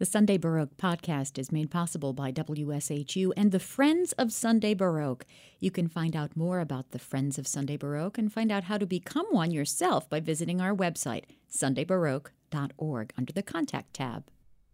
The Sunday Baroque podcast is made possible by WSHU and the Friends of Sunday Baroque. You can find out more about the Friends of Sunday Baroque and find out how to become one yourself by visiting our website, sundaybaroque.org, under the Contact tab.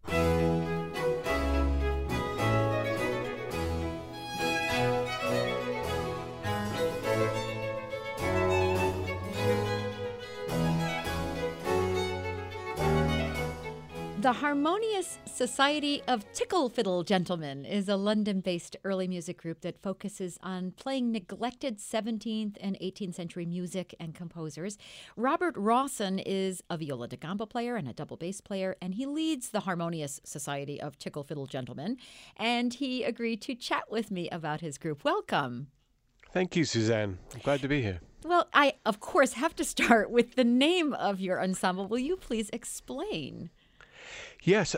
The Harmonious Society of Tickle Fiddle Gentlemen is a London-based early music group that focuses on playing neglected 17th and 18th century music and composers. Robert Rawson is a viola da gamba player and a double bass player, and he leads the Harmonious Society of Tickle Fiddle Gentlemen, and he agreed to chat with me about his group. Welcome. Thank you, Suzanne. I'm glad to be here. Well, I, of course, have to start with the name of your ensemble. Will you please explain? Yes.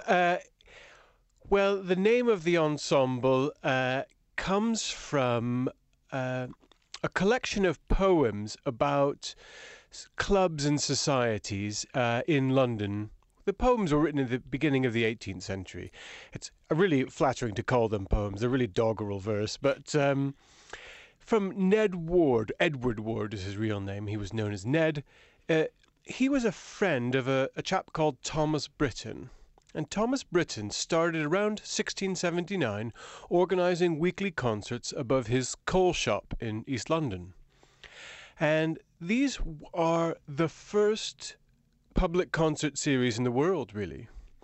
Well, the name of the ensemble comes from a collection of poems about clubs and societies in London. The poems were written at the beginning of the 18th century. It's really flattering to call them poems. They're really doggerel verse. But from Ned Ward, Edward Ward is his real name. He was known as Ned. He was a friend of a chap called Thomas Britton. And Thomas Britton started around 1679 organising weekly concerts above his coal shop in East London. And these are the first public concert series in the world, really.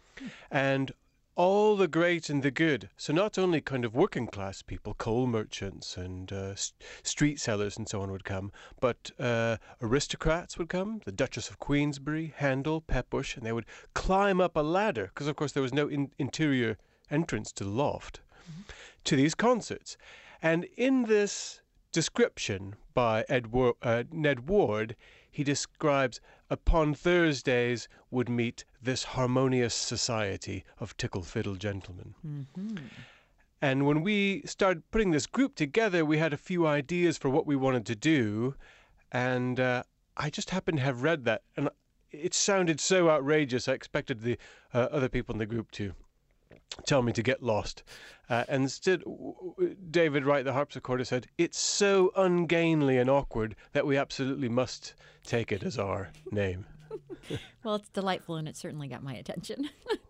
And all the great and the good. So not only kind of working class people, coal merchants and street sellers and so on would come, but aristocrats would come, the Duchess of Queensberry, Handel, Peppush, and they would climb up a ladder, because of course there was no interior entrance to the loft, to these concerts. And in this description by Ned Ward, he describes upon Thursdays would meet this harmonious society of tickle fiddle gentlemen. Mm-hmm. And when we started putting this group together, we had a few ideas for what we wanted to do. And I just happened to have read that. And it sounded so outrageous, I expected the other people in the group to tell me to get lost. And instead, David Wright, the harpsichordist, said, it's so ungainly and awkward that we absolutely must take it as our name. Well, it's delightful, and it certainly got my attention.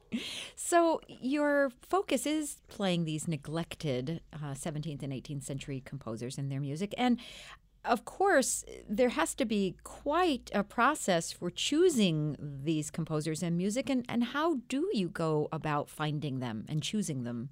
So your focus is playing these neglected 17th and 18th century composers and their music. And of course, there has to be quite a process for choosing these composers and music. And how do you go about finding them and choosing them?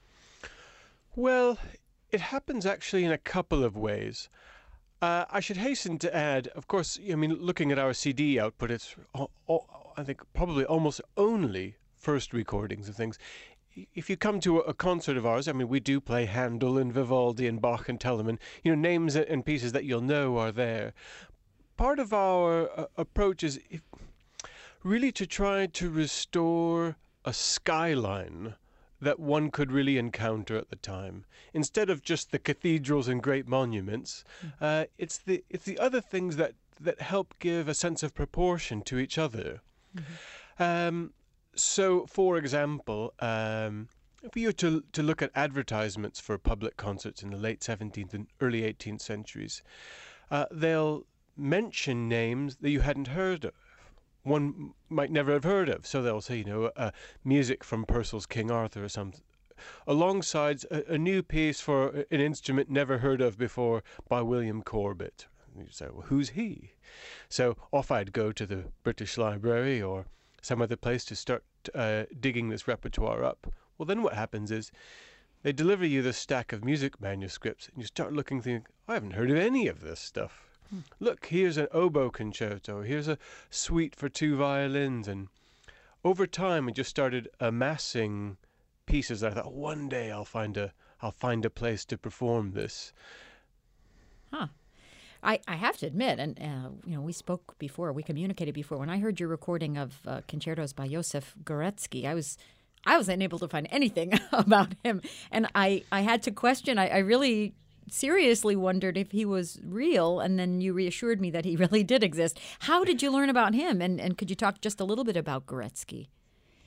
Well, it happens actually in a couple of ways. I should hasten to add, of course, I mean, looking at our CD output, it's, I think, probably almost only first recordings of things. If you come to a concert of ours, I mean, we do play Handel and Vivaldi and Bach and Telemann, names and pieces that you'll know are there. Part of our approach is really to try to restore a skyline that one could really encounter at the time. Instead of just the cathedrals and great monuments, it's the other things that help give a sense of proportion to each other. Mm-hmm. So, for example, if you were to look at advertisements for public concerts in the late 17th and early 18th centuries, they'll mention names that you hadn't heard of. One might never have heard of. So they'll say, music from Purcell's King Arthur or something, alongside a new piece for an instrument never heard of before by William Corbett. And you say, well, who's he? So off I'd go to the British Library or some other place to start digging this repertoire up. Well, then what happens is they deliver you this stack of music manuscripts, and you start looking, thinking, I haven't heard of any of this stuff. Look, here's an oboe concerto, here's a suite for 2 violins, and over time I just started amassing pieces that I thought, one day I'll find a place to perform this. Huh. I have to admit, and we spoke before, we communicated before. When I heard your recording of concertos by Josef Gorecki, I was unable to find anything about him, and I had to question. I really seriously wondered if he was real, and then you reassured me that he really did exist. How did you learn about him, and could you talk just a little bit about Gorecki?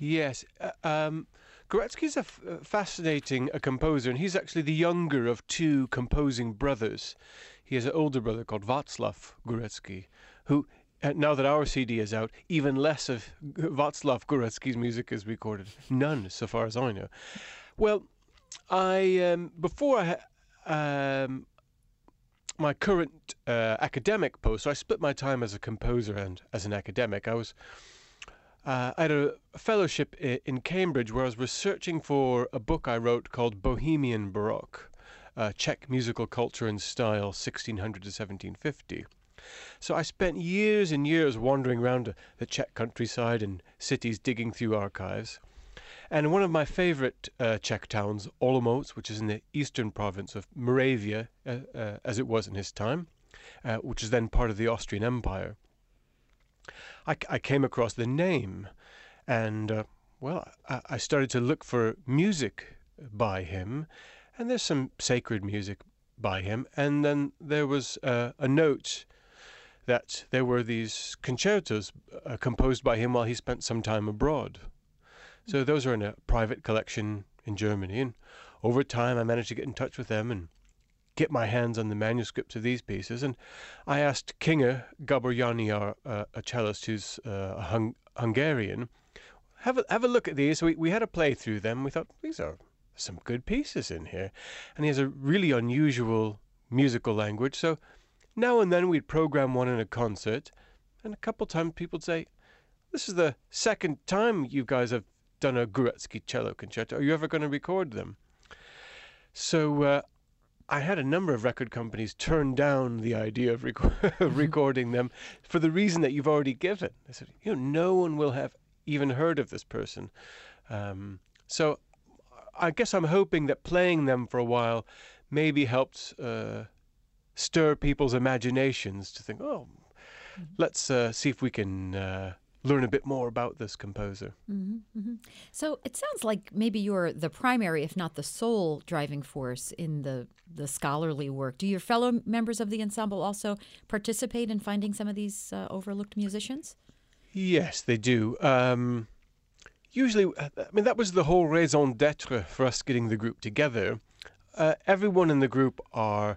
Yes. Gorecki's a fascinating composer, and he's actually the younger of two composing brothers. He has an older brother called Václav Gorecki, who, now that our CD is out, even less of Václav Gorecki's music is recorded. None, so far as I know. Well, before my current academic post, so I split my time as a composer and as an academic. I had a fellowship in Cambridge where I was researching for a book I wrote called Bohemian Baroque, Czech Musical Culture and Style, 1600 to 1750. So I spent years and years wandering around the Czech countryside and cities digging through archives. And one of my favorite Czech towns, Olomouc, which is in the eastern province of Moravia, as it was in his time, which is then part of the Austrian Empire, I came across the name, and I started to look for music by him, and there's some sacred music by him, and then there was a note that there were these concertos composed by him while he spent some time abroad. So those are in a private collection in Germany, and over time I managed to get in touch with them and get my hands on the manuscripts of these pieces. And I asked Kinga Gaborjani, a cellist who's Hungarian, have a look at these. So we had a play through them. We thought, these are some good pieces in here. And he has a really unusual musical language. So now and then we'd program one in a concert, and a couple times people would say, this is the second time you guys have done a Gorecki cello concerto. Are you ever going to record them? So I had a number of record companies turn down the idea of recording them for the reason that you've already given. They said, no one will have even heard of this person. So I guess I'm hoping that playing them for a while maybe helped stir people's imaginations to think, let's see if we can learn a bit more about this composer. Mm-hmm, mm-hmm. So it sounds like maybe you're the primary, if not the sole, driving force in the scholarly work. Do your fellow members of the ensemble also participate in finding some of these overlooked musicians? Yes, they do. Usually, that was the whole raison d'etre for us getting the group together. Everyone in the group are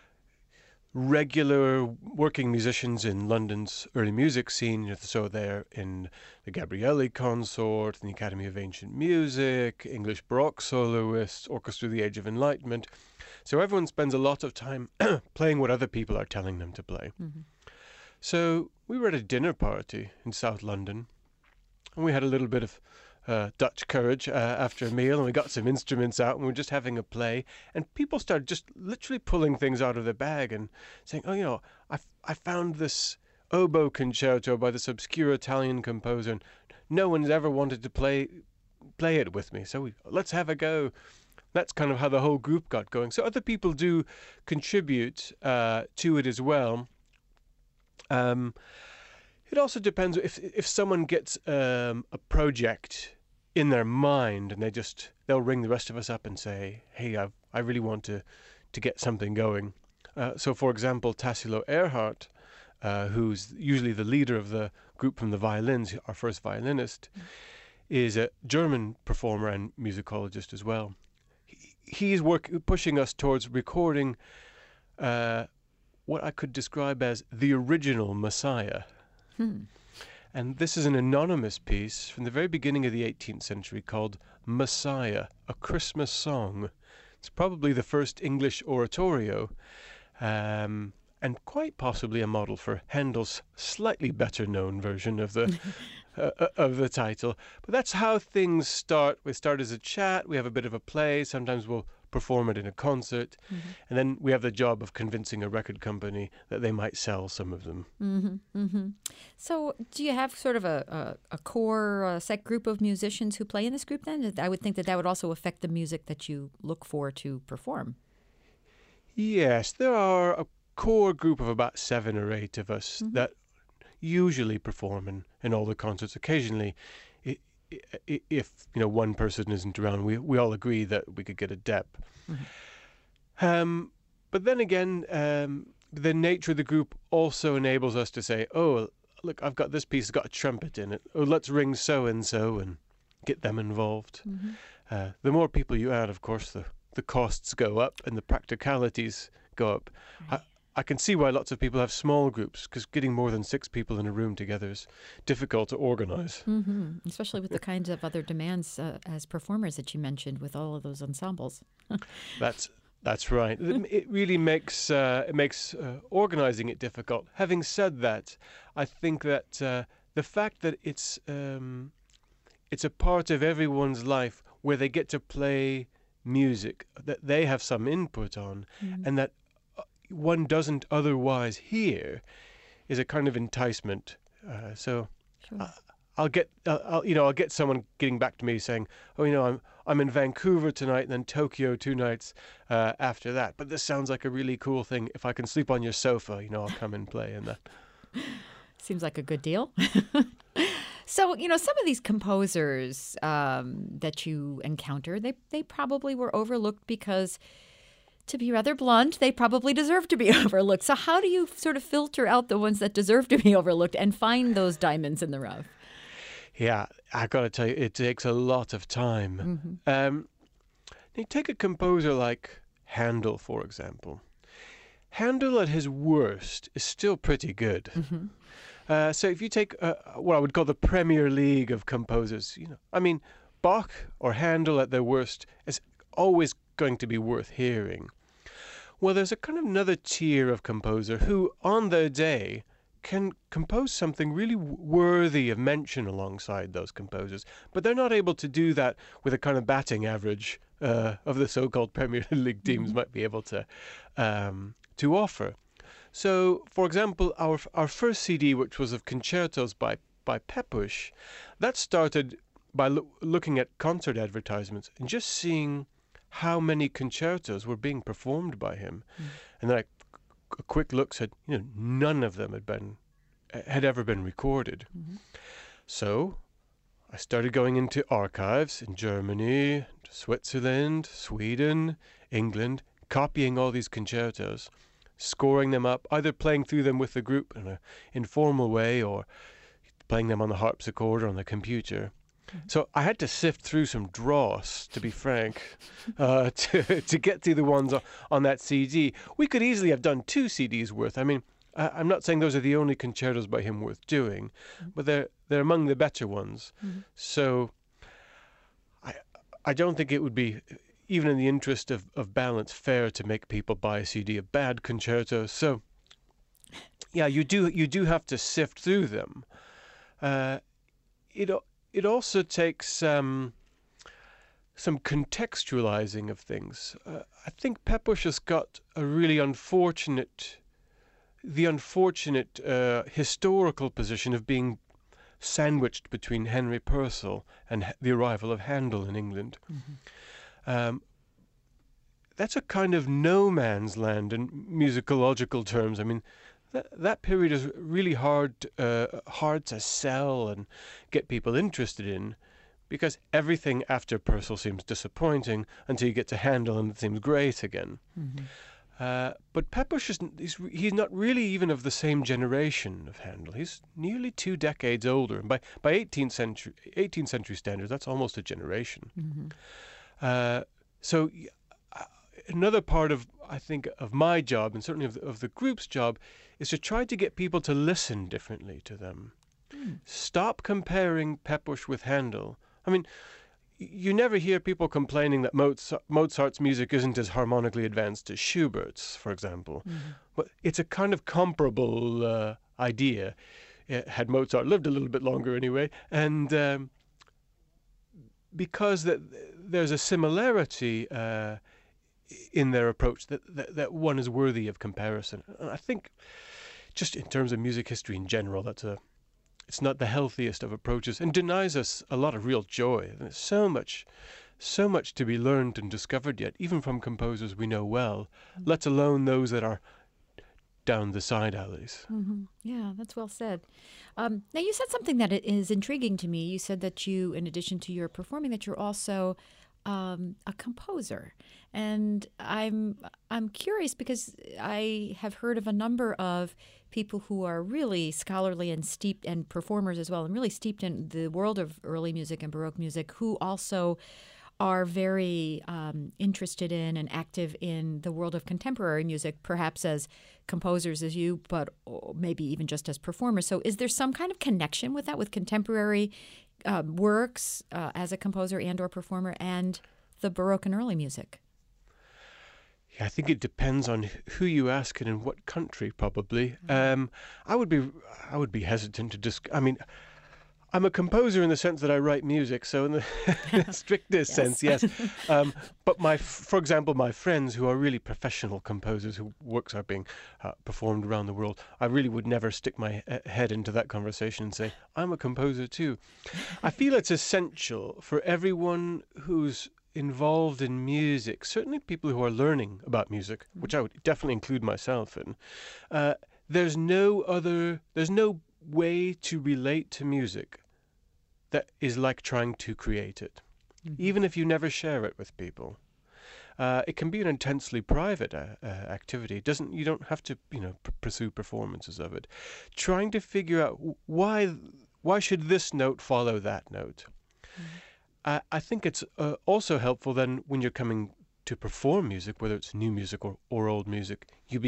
regular working musicians in London's early music scene, so they're in the Gabrieli Consort, in the Academy of Ancient Music, English Baroque soloists, Orchestra of the Age of Enlightenment. So everyone spends a lot of time playing what other people are telling them to play. Mm-hmm. So we were at a dinner party in South London, and we had a little bit of Dutch courage after a meal, and we got some instruments out, and we were just having a play, and people started just literally pulling things out of their bag and saying, I found this oboe concerto by this obscure Italian composer, and no one's ever wanted to play it with me, so let's have a go. That's kind of how the whole group got going. So other people do contribute to it as well. It also depends if someone gets a project in their mind and they'll ring the rest of us up and say, hey, I really want to get something going. So, for example, Tassilo Erhardt, who's usually the leader of the group from the violins, our first violinist, is a German performer and musicologist as well. He's pushing us towards recording what I could describe as the original Messiah. And this is an anonymous piece from the very beginning of the 18th century called Messiah, a Christmas Song. It's probably the first English oratorio, and quite possibly a model for Handel's slightly better known version of the of the title. But that's how things start. We start as a chat, we have a bit of a play, sometimes we'll perform it in a concert, and then we have the job of convincing a record company that they might sell some of them. Mm-hmm, mm-hmm. So do you have sort of a core set group of musicians who play in this group then? I would think that would also affect the music that you look for to perform. Yes, there are a core group of about 7 or 8 of us that usually perform in all the concerts. Occasionally, if one person isn't around, we all agree that we could get a dep. But then again, the nature of the group also enables us to say, oh, look, I've got this piece, it's got a trumpet in it. Oh, let's ring so and so, and get them involved. Mm-hmm. The more people you add, of course, the costs go up and the practicalities go up. Right. I can see why lots of people have small groups, because getting more than 6 people in a room together is difficult to organize. Mm-hmm. Especially with the kinds of other demands as performers that you mentioned with all of those ensembles. That's right. It really makes organizing it difficult. Having said that, I think that the fact that it's a part of everyone's life where they get to play music that they have some input on, Mm-hmm. and that one doesn't otherwise hear, is a kind of enticement. So Sure. I'll get someone getting back to me saying, "Oh, I'm in Vancouver tonight and then Tokyo 2 nights after that. But this sounds like a really cool thing. If I can sleep on your sofa, I'll come and play in that." Seems like a good deal. So, some of these composers that you encounter, they probably were overlooked because, to be rather blunt, they probably deserve to be overlooked. So how do you sort of filter out the ones that deserve to be overlooked and find those diamonds in the rough? Yeah, I got to tell you, it takes a lot of time. Mm-hmm. You take a composer like Handel, for example. Handel at his worst is still pretty good. Mm-hmm. So if you take what I would call the Premier League of composers, Bach or Handel at their worst is always going to be worth hearing. Well, there's a kind of another tier of composer who, on their day, can compose something really worthy of mention alongside those composers, but they're not able to do that with a kind of batting average of the so-called Premier League teams Mm-hmm. might be able to offer. So, for example, our first CD, which was of concertos by Pepusch, that started by looking at concert advertisements and just seeing how many concertos were being performed by him. Mm. And then a quick look said, none of them had ever been recorded. Mm-hmm. So I started going into archives in Germany, Switzerland, Sweden, England, copying all these concertos, scoring them up, either playing through them with the group in an informal way or playing them on the harpsichord or on the computer. So I had to sift through some dross, to be frank, to get to the ones on that CD. We could easily have done 2 CDs worth. I'm not saying those are the only concertos by him worth doing, but they're among the better ones. Mm-hmm. So I don't think it would be, even in the interest of balance, fair to make people buy a CD of bad concertos. So yeah, you do have to sift through them. It also takes some contextualizing of things. I think Pepusch has got a really unfortunate historical position of being sandwiched between Henry Purcell and the arrival of Handel in England. Mm-hmm. That's a kind of no man's land in musicological terms. That period is really hard to sell and get people interested in, because everything after Purcell seems disappointing until you get to Handel and it seems great again. Mm-hmm. But Pepusch he's not really even of the same generation of Handel. He's nearly 2 decades older, and by 18th century standards, that's almost a generation. Mm-hmm. So another part of, I think, of my job, and certainly of the group's job, is to try to get people to listen differently to them. Mm. Stop comparing Pepusch with Handel. You never hear people complaining that Mozart's music isn't as harmonically advanced as Schubert's, for example. Mm-hmm. But it's a kind of comparable idea. Had Mozart lived a little bit longer anyway, and because there's a similarity in their approach that one is worthy of comparison. And I think, just in terms of music history in general, it's not the healthiest of approaches and denies us a lot of real joy. There's so much to be learned and discovered yet, even from composers we know well, let alone those that are down the side alleys. Mm-hmm. Yeah, that's well said. Now, you said something that is intriguing to me. You said that you, in addition to your performing, that you're also a composer, and I'm curious because I have heard of a number of people who are really scholarly and steeped, and performers as well, and really steeped in the world of early music and Baroque music, who also are very interested in and active in the world of contemporary music, perhaps as composers as you, but maybe even just as performers. So is there some kind of connection with that, with contemporary works as a composer and or performer and the Baroque and early music? Yeah, I think it depends on who you ask and in what country, probably. I would be hesitant to just. I mean, I'm a composer in the sense that I write music, so in the strictest sense, yes. But for example, my friends who are really professional composers, whose works are being performed around the world, I really would never stick my head into that conversation and say, I'm a composer too. I feel it's essential for everyone who's involved in music, certainly people who are learning about music, which I would definitely include myself in. There's no way to relate to music that is like trying to create it, even if you never share it with people. It can be an intensely private activity. You don't have to, pursue performances of it. Trying to figure out why should this note follow that note. I think it's also helpful then when you're coming to perform music, whether it's new music or old music,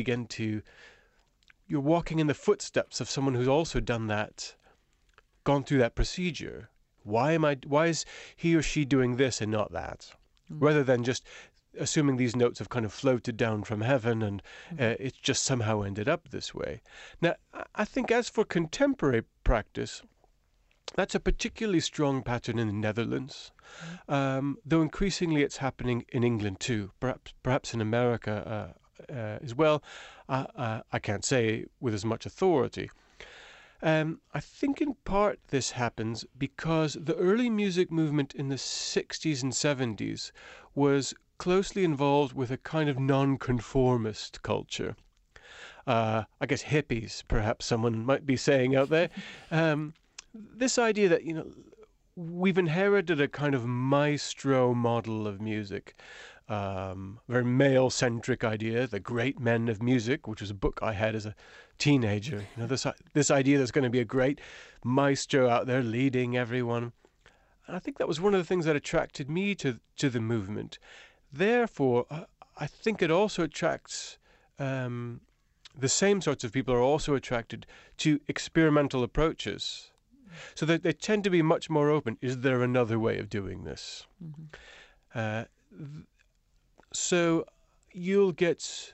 you're walking in the footsteps of someone who's also done that, gone through that procedure. Why is he or she doing this and not that? Rather than just assuming these notes have kind of floated down from heaven and it's just somehow ended up this way. Now, I think as for contemporary practice, that's a particularly strong pattern in the Netherlands, though increasingly it's happening in England too, perhaps in America as well. I can't say with as much authority. I think in part this happens because the early music movement in the 60s and 70s was closely involved with a kind of nonconformist culture. I guess hippies, perhaps someone might be saying out there. This idea that, we've inherited a kind of maestro model of music, very male-centric idea, the great men of music, which was a book I had as a teenager. This idea there's going to be a great maestro out there leading everyone. And I think that was one of the things that attracted me to the movement. Therefore, I think it also attracts the same sorts of people are also attracted to experimental approaches. So that they tend to be much more open. Is there another way of doing this? So you'll get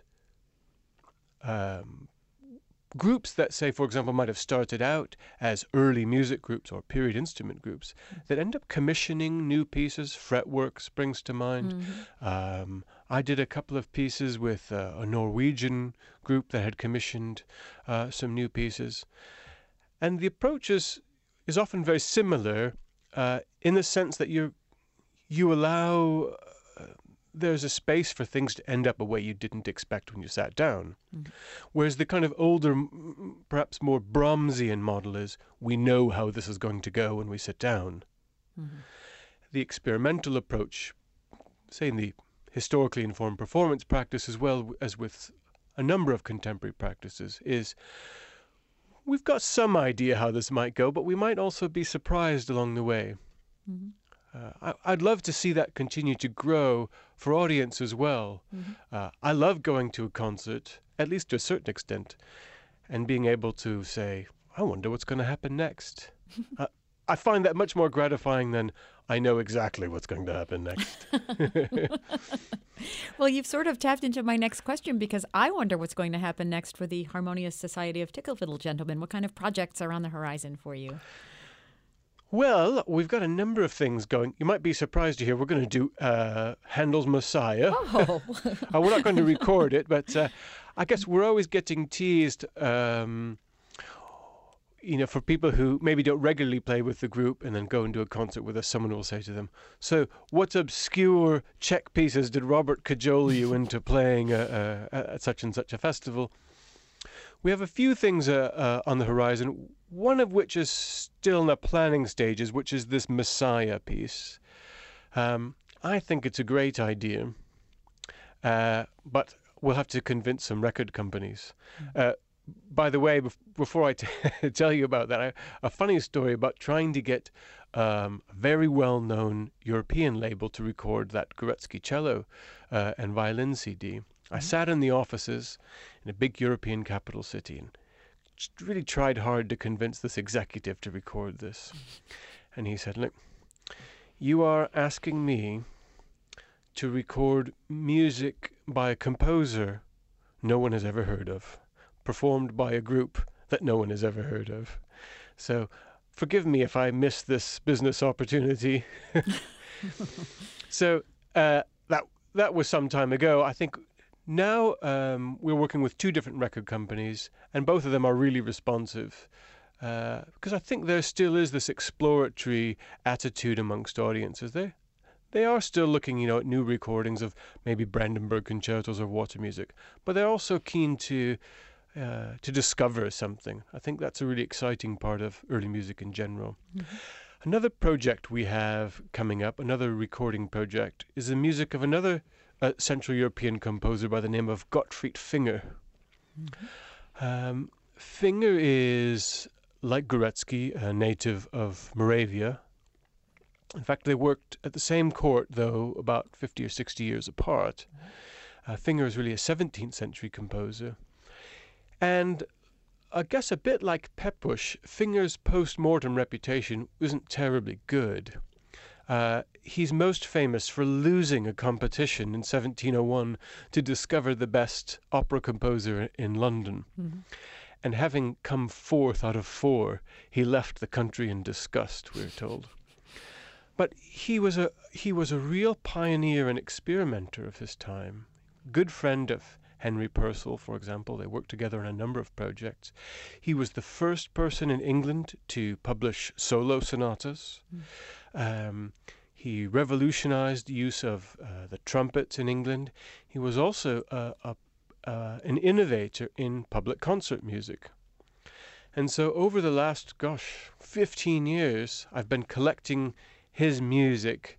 groups that, say, for example, might have started out as early music groups or period instrument groups that end up commissioning new pieces. Fretwork springs to mind. I did a couple of pieces with a Norwegian group that had commissioned some new pieces. And the approach is often very similar in the sense that you allow there's a space for things to end up a way you didn't expect when you sat down. Whereas the kind of older, perhaps more Brahmsian model is we know how this is going to go when we sit down. The experimental approach, say in the historically informed performance practice as well as with a number of contemporary practices, is we've got some idea how this might go, but we might also be surprised along the way. I'd love to see that continue to grow for audience as well. I love going to a concert, at least to a certain extent, and being able to say, I wonder what's going to happen next. I find that much more gratifying than I know exactly what's going to happen next. Well, you've sort of tapped into my next question because I wonder what's going to happen next for the Harmonious Society of Tickle Fiddle Gentlemen. What kind of projects are on the horizon for you? Well, we've got a number of things going. You might be surprised to hear we're going to do Handel's Messiah. Oh. We're not going to record it, but I guess we're always getting teased, for people who maybe don't regularly play with the group and then go and do a concert with us, someone will say to them, so what obscure Czech pieces did Robert cajole you into playing at such and such a festival? We have a few things on the horizon, one of which is still in the planning stages, which is this Messiah piece. I think it's a great idea, but we'll have to convince some record companies. By the way, before I tell you about that, a funny story about trying to get a very well-known European label to record that Gorecki cello and violin CD. I sat in the offices in a big European capital city and really tried hard to convince this executive to record this. And he said, look, you are asking me to record music by a composer no one has ever heard of, performed by a group that no one has ever heard of. So forgive me if I miss this business opportunity. So that was some time ago. I think now we're working with 2 different record companies, and both of them are really responsive. Because I think there still is this exploratory attitude amongst audiences. They are still looking, at new recordings of maybe Brandenburg concertos or water music, but they're also keen to discover something. I think that's a really exciting part of early music in general. Mm-hmm. Another project we have coming up, another recording project, is the music of another Central European composer by the name of Gottfried Finger. Mm-hmm. Finger is, like Gorecki, a native of Moravia. In fact, they worked at the same court, though, about 50 or 60 years apart. Finger is really a 17th century composer. And I guess a bit like Pepusch, Finger's post-mortem reputation isn't terribly good. He's most famous for losing a competition in 1701 to discover the best opera composer in London. Mm-hmm. And having come 4th out of 4, he left the country in disgust, we're told. But he was a real pioneer and experimenter of his time. Good friend of Henry Purcell, for example. They worked together on a number of projects. He was the first person in England to publish solo sonatas. He revolutionized the use of the trumpet in England. He was also an innovator in public concert music. And so over the last, 15 years, I've been collecting his music.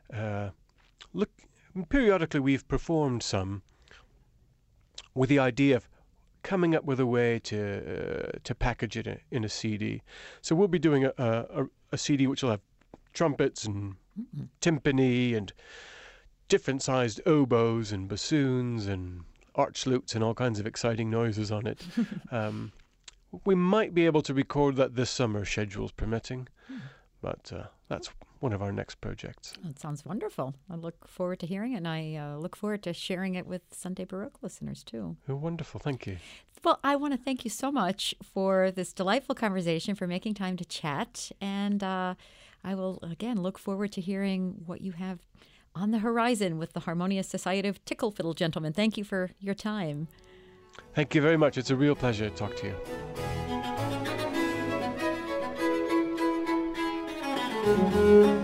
Periodically we've performed some with the idea of coming up with a way to package it in a CD. So we'll be doing a CD which will have trumpets and timpani and different sized oboes and bassoons and archlutes and all kinds of exciting noises on it. We might be able to record that this summer, schedules permitting, but that's one of our next projects. That sounds wonderful. I look forward to hearing it, and I look forward to sharing it with Sunday Baroque listeners, too. Oh, wonderful. Thank you. Well, I want to thank you so much for this delightful conversation, for making time to chat, and I will, again, look forward to hearing what you have on the horizon with the Harmonious Society of Tickle Fiddle Gentlemen. Thank you for your time. Thank you very much. It's a real pleasure to talk to you.